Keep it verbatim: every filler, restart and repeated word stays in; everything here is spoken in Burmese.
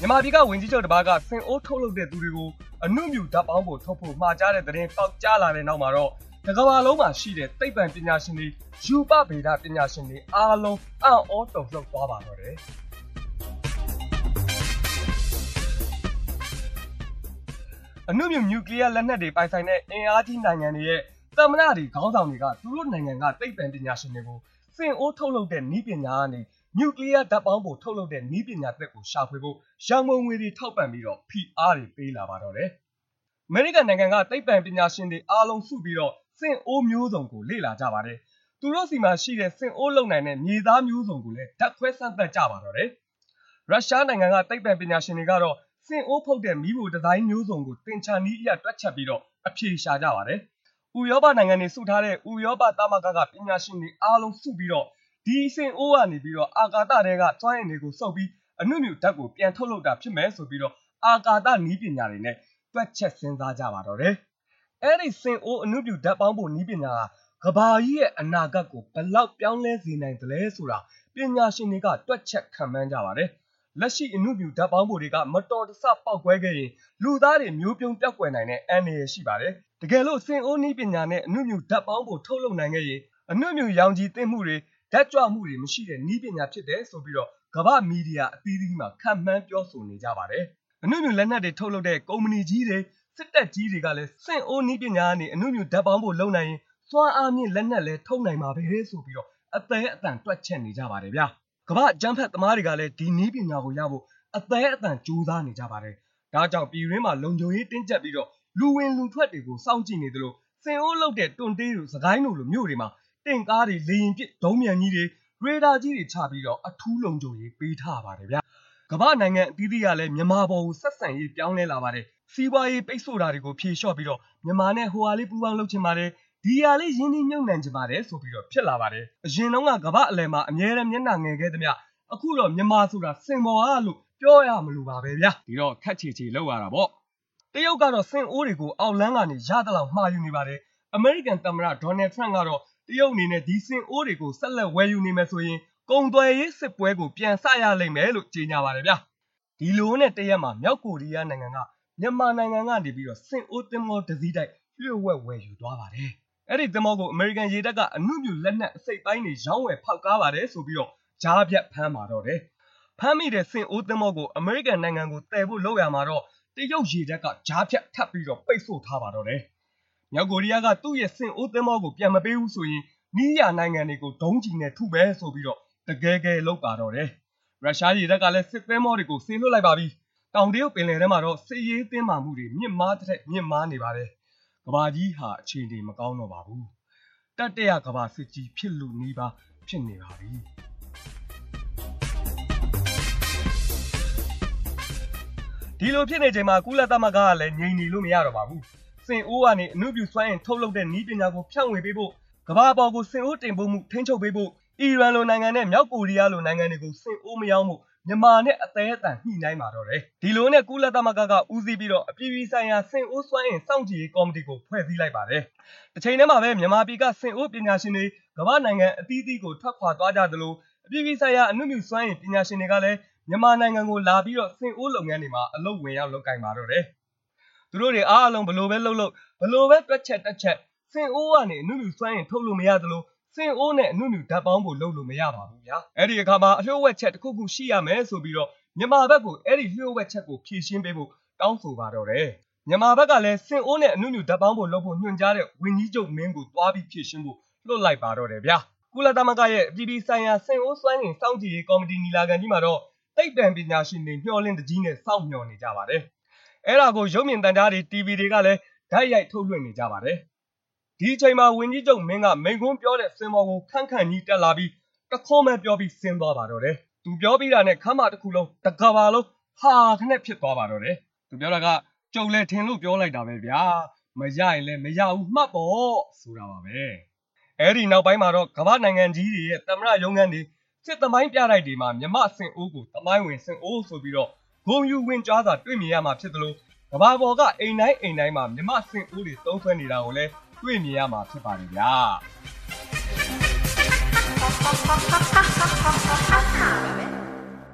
မြန်မာပြည်ကဝင်ကြီးချုပ်တစ်ပါးကစင်အိုးထုတ်လုပ်တဲ့သူတွေကိုအနုမြူဓာတ်ပေါင်းဖို့ထုတ်ဖို့မှာကြားတဲ့သတင်းပေါက်ကြားလာတဲ့နောက်မှာတော့တကမ္ဘာလုံးမှာရှိတဲ့သိပ္ပံပညာရှင်တွေယူပဗေဒပညာရှင်တွေအားလုံးအံ့ဩတုန်လှုပ်သွားပါတော့တယ်အနုမြူနျူကလ িয়ার လက်နက်တွေပိုင်ဆိုင်တဲ့အင်အားကြီးနိုင်ငံတွေရဲ့သမ္မတတွေခေါင်းဆောင်တွေကသူတို့နိုင်ငံကသိပ္ပံပညာရှင်တွေကိုစင်အိုးထုတ်လုပ်တဲ့နည်းပညာကနေနျူကလ িয়ার ဓာတ်ပေါင်းဖို့ထုတ်လုပ်တဲ့နည်းပညာသက်ကိုရှာဖွေဖို့ရန်ကုန်ငွေတွေထောက်ပံ့ပြီးတော့ဖိအားတွေပေးလာပါတော့တယ်။အမေရိကန်နိုင်ငံကသိပ္ပံပညာရှင်တွေအားလုံးစုပြီးတော့စင်အိုးမျိုးစုံကိုလေ့လာကြပါတယ်။သူတို့စီမှာရှိတဲ့စင်အိုးလုံနိုင်တဲ့မြေသားမျိုးစုံကိုလည်းဓာတ်ခွဲစမ်းသပ်ကြပါတော့တယ်။ရုရှားနိုင်ငံကသိပ္ပံပညာရှင်တွေကတော့စင်အိုးဖုတ်တဲ့မီးဖိုဒီဇိုင်းမျိုးစုံကိုတင်ချာနည်းအရတွက်ချက်ပြီးတော့အဖြေရှာကြပါတယ်။ဥရောပနိုင်ငံတွေစုထားတဲ့ဥရောပသမဂ္ဂကပညာရှင်တွေအားလုံးစုပြီးတော့ဒီစင်အိုးကနေပြီးတော့အာကာသတွေကစွမ်းအင်တွေကိုစုပ်ပြီးအနုမြူဓာတ်ကိုပြန်ထုတ်လုပ်တာဖြစ်မယ်ဆိုပြီးတော့အာကာသနည်းပညာတွေနဲ့တွက်ချက်စဉ်းစားကြပါတော့တယ်။အဲ့ဒီစင်အိုးအနုမြူဓာတ်ပေါင်းဖို့နည်းပညာကကဘာကြီးရဲ့အနာဂတ်ကိုဘယ်လောက်ပြောင်းလဲစေနိုင်သလဲဆိုတာပညာရှင်တွေကတွက်ချက်ခန့်မှန်းကြပါတယ်။လက်ရှိအနုမြူဓာတ်ပေါင်းဖို့တွေကမတော်တဆပေါက်ကွဲခဲ့ရင်လူသားတွေမျိုးပြုံးပြောက်ကွယ်နိုင်တဲ့အန္တရာယ်ရှိပါတယ်။တကယ်လို့စင်အိုးနည်းပညာနဲ့အနုမြူဓာတ်ပေါင်းဖို့ထုတ်လုပ်နိုင်ခဲ့ရင်အနုမြူရောင်ခြည်သင့်မှုတွေဓာတ်ကြွမှုတွေမရှိတဲ့နည်းပညာဖြစ်တယ်ဆိုပြီးတော့ကမ္ဘာမီဒီယာအသီးသီးမှာခန့်မှန်းပြောဆိုနေကြပါတယ်။အနုမြူလက်နက်တွေထုတ်လုပ်တဲ့ကုမ္ပဏီကြီးတွေစစ်တပ်ကြီးတွေကလည်းစင်အိုးနည်းပညာကနေအနုမြူဓာတ်ပေါင်းဖို့လုပ်နိုင်ရင်စွမ်းအားမြင့်လက်နက်လည်းထုတ်နိုင်မှာပဲဆိုပြီးတော့အသေးအတန်တွက်ချက်နေကြပါတယ်ဗျာ။ကမ္ဘာကျန်းဖက်သမားတွေကလည်းဒီနည်းပညာကိုရဖို့အသေးအတန်ကြိုးစားနေကြပါတယ်။ဒါကြောင့်ပြည်တွင်းမှာလုံခြုံရေးတင်းကျပ်ပြီးတော့လူဝင်လူထွက်တွေကိုစောင့်ကြည့်နေသလိုစင်အိုးလုပ်တဲ့တွန်တေးတို့စကိုင်းတို့လိုမြို့တွေမှာတင်ကားတွေလေရင်ပစ်ဒုံးမြန်ကြီးတွေရေဒါကြီးတွေချပြီးတော့အထူးလုံခြုံရေးပေးထားပါတယ်ဗျာကမ္ဘာနိုင်ငံအသီးသီးကလည်းမြန်မာပေါ်ကိုဆက်ဆံရေးပြောင်းလဲလာပါတယ်စီးပွားရေးပိတ်ဆို့တာတွေကိုဖြေလျှော့ပြီးတော့မြန်မာနဲ့ဟိုဟာလေးပူးပေါင်းလုပ်ချင်ပါတယ်ဒီဟာလေးရင်းနှီးမြှုပ်နှံချင်ပါတယ်ဆိုပြီးတော့ဖြစ်လာပါတယ်အရင်တုန်းကကမ္ဘာအလယ်မှာအမြဲတမ်းမျက်နှာငယ်ခဲ့သမျှအခုတော့မြန်မာဆိုတာစင်ပေါ်အားလို့ပြောရမလို့ပါပဲဗျာဒီတော့ခက်ချီချီလောက်ရတာပေါ့တရုတ်ကတော့စင်အိုးတွေကိုအောက်လန်းကနေရသလောက်မှားယူနေပါတယ်အမေရိကန်သမ္မတဒေါ်နယ်ထရန့်ကတော့တရုတ်အနေနဲ့ဒီစင်အိုးတွေကိုဆက်လက်ဝယ်ယူနေမယ်ဆိုရင်ကုန်သွယ်ရေးစစ်ပွဲကိုပြန်ဆရလိမ့်မယ်လို့ကြေညာပါတယ်ဗျာဒီလိုနဲ့တရက်မှာမြောက်ကိုရီးယားနိုင်ငံကမြန်မာနိုင်ငံကနေပြီးတော့စင်အိုးသင်္ဘောတစ်စီးတိုက်လျှို့ဝှက်ဝယ်ယူသွားပါတယ်အဲ့ဒီသင်္ဘောကိုအမေရိကန်ရေတပ်ကအနုမြူလက်နက်အစိတ်ပိုင်းတွေရောင်းဝယ်ဖောက်ကားပါတယ်ဆိုပြီးတော့ကြားဖြတ်ဖမ်းပါတော့တယ်ဖမ်းမိတဲ့စင်အိုးသင်္ဘောကိုအမေရိကန်နိုင်ငံကိုတည်ဖို့လုပ်ရမှာတော့တရုတ်ရေတပ်ကကြားဖြတ်ထပ်ပြီးတော့ပိတ်ဆို့ထားပါတော့တယ်မြောက်ကိုရီးယားကသူ့ရဲ့စင်အိုးသင်္ဘောကိုပြန်မပေးဘူးဆိုရင်နီးရနိုင်ငံတွေကိုဒုံးကျည်နဲ့ထုပဲဆိုပြီးတော့တကယ်ကယ်လောက်ပါတော့တယ်ရုရှားရေတပ်ကလည်းစစ်သင်္ဘောတွေကိုဆေးလွှတ်လိုက်ပါပြီတောင်တရုတ်ပင်လယ်ထဲမှာတော့စစ်ရေးသင်းမာမှုတွေမြင့်မားတဲ့မြင့်မားနေပါတယ်ကဘာကြီးဟာအခြေအနေမကောင်းတော့ပါဘူးတတရကဘာစစ်ကြီးဖြစ်လို့နီးပါဖြစ်နေပါပြီဒီလိုဖြစ်နေချိန်မှာကုလသမဂ္ဂကလည်းငြိမ်နေလို့မရတော့ပါဘူးစင်အိုးကနေအနုပြစွမ်းအင်ထုတ်လုပ်တဲ့နည်းပညာကိုဖြန့်ဝေပေးဖို့ကမ္ဘာပေါ်ကိုစင်အိုးတင်ပို့မှုထိန်းချုပ်ပေးဖို့အီရန်လိုနိုင်ငံနဲ့မြောက်ကိုရီးယားလိုနိုင်ငံတွေကိုစင်အိုးမရောမှုမြန်မာနဲ့အသေးအတန်ညှိနှိုင်းပါတော့တယ်ဒီလိုနဲ့ကုလသမဂ္ဂကဦးစီးပြီးတော့အပြည်ပြည်ဆိုင်ရာစင်အိုးစွမ်းအင်စောင့်ကြည့်ရေးကော်မတီကိုဖွဲ့စည်းလိုက်ပါတယ်တစ်ချိန်တည်းမှာပဲမြန်မာပြည်ကစင်အိုးပညာရှင်တွေကမ္ဘာနိုင်ငံအသီးသီးကိုထွက်ခွာသွားကြသလိုအပြည်ပြည်ဆိုင်ရာအနုမြူစွမ်းအင်ပညာရှင်တွေကလည်းမြန်မာနိုင်ငံကိုလာပြီးတော့စင်အိုးလုပ်ငန်းတွေမှာအလုပ်ဝင်ရောက်လုပ်ကိုင်ပါတော့တယ်သူတို့တွေအားလုံးဘလို့ပဲလုပ်လို့ဘလို့ပဲတွက်ချက်တက်ချက်စင်အိုးကနေအနုမြူစွမ်းအင်ထုတ်လို့မရသလိုစင်အိုးနဲ့အနုမြူဓာတ်ပေါင်းဖို့လုပ်လို့မရပါဘူးဗျာအဲ့ဒီအခါမှာအလျှို့ဝှက်ချက်တစ်ခုခုရှိရမယ်ဆိုပြီးတော့မြန်မာဘက်ကိုအဲ့ဒီလျှို့ဝှက်ချက်ကိုဖြည့်ရှင်းပေးဖို့တောင်းဆိုပါတော့တယ်မြန်မာဘက်ကလည်းစင်အိုးနဲ့အနုမြူဓာတ်ပေါင်းဖို့လုပ်ဖို့ညွှန်ကြားတဲ့ဝန်ကြီးချုပ်မင်းကိုတွားပြီးဖြည့်ရှင်းဖို့လွှတ်လိုက်ပါတော့တယ်ဗျာကုလသမဂ္ဂရဲ့အပြည်ပြည်ဆိုင်ရာစင်အိုးစွမ်းအင်စောင့်ကြည့်ရေးကော်မတီညီလာခံကြီးမှာတော့သိပ္ပံပညာရှင်တွေမျှော်လင့်တကြီးနဲ့စောင့်မျှော်နေကြပါတယ်အဲ့ဒါကိုရုပ်မြင်သံကြားတွေ တီဗီ တွေကလည်းဓာတ်ရိုက်ထုတ်လွှင့်နေကြပါတယ်ဒီအချိန်မှာဝန်ကြီးချုပ်မင်းကမိန့်ခွန်းပြောတဲ့စင်ပေါ်ကိုခန့်ခန့်ကြီးတက်လာပြီးတခွန်းပဲပြောပြီးဆင်းသွားပါတော့တယ်သူပြောပြီးတာနဲ့ခမ်းမတစ်ခုလုံးတကဘာလုံးဟာခနဲ့ဖြစ်သွားပါတော့တယ်သူပြောတာကကြုံလဲထင်လို့ပြောလိုက်တာပဲဗျာမရရင်လည်းမရဘူးမှတ်ပေါ့ဆိုတာပါပဲအဲ့ဒီနောက်ပိုင်းမှာတော့ကမ္ဘာနိုင်ငံကြီးတွေရဲ့သမ္မတရုံးခန်းတွေစစ်သမိုင်းပြတိုက်တွေမှာမြမစင်အိုးကိုသမိုင်းဝင်စင်အိုးဆိုပြီးတော့ဂုံယူဝင်ကြားစာတွေ့မြင်ရမှာဖြစ်သလိုကမ္ဘာပေါ်ကအိမ်တိုင်းအိမ်တိုင်းမှာမြမစင်အိုးတွေသုံးဆွဲနေတာကိုလည်းတွေ့မြင်ရမှာဖြစ်ပါတယ်ဗျာ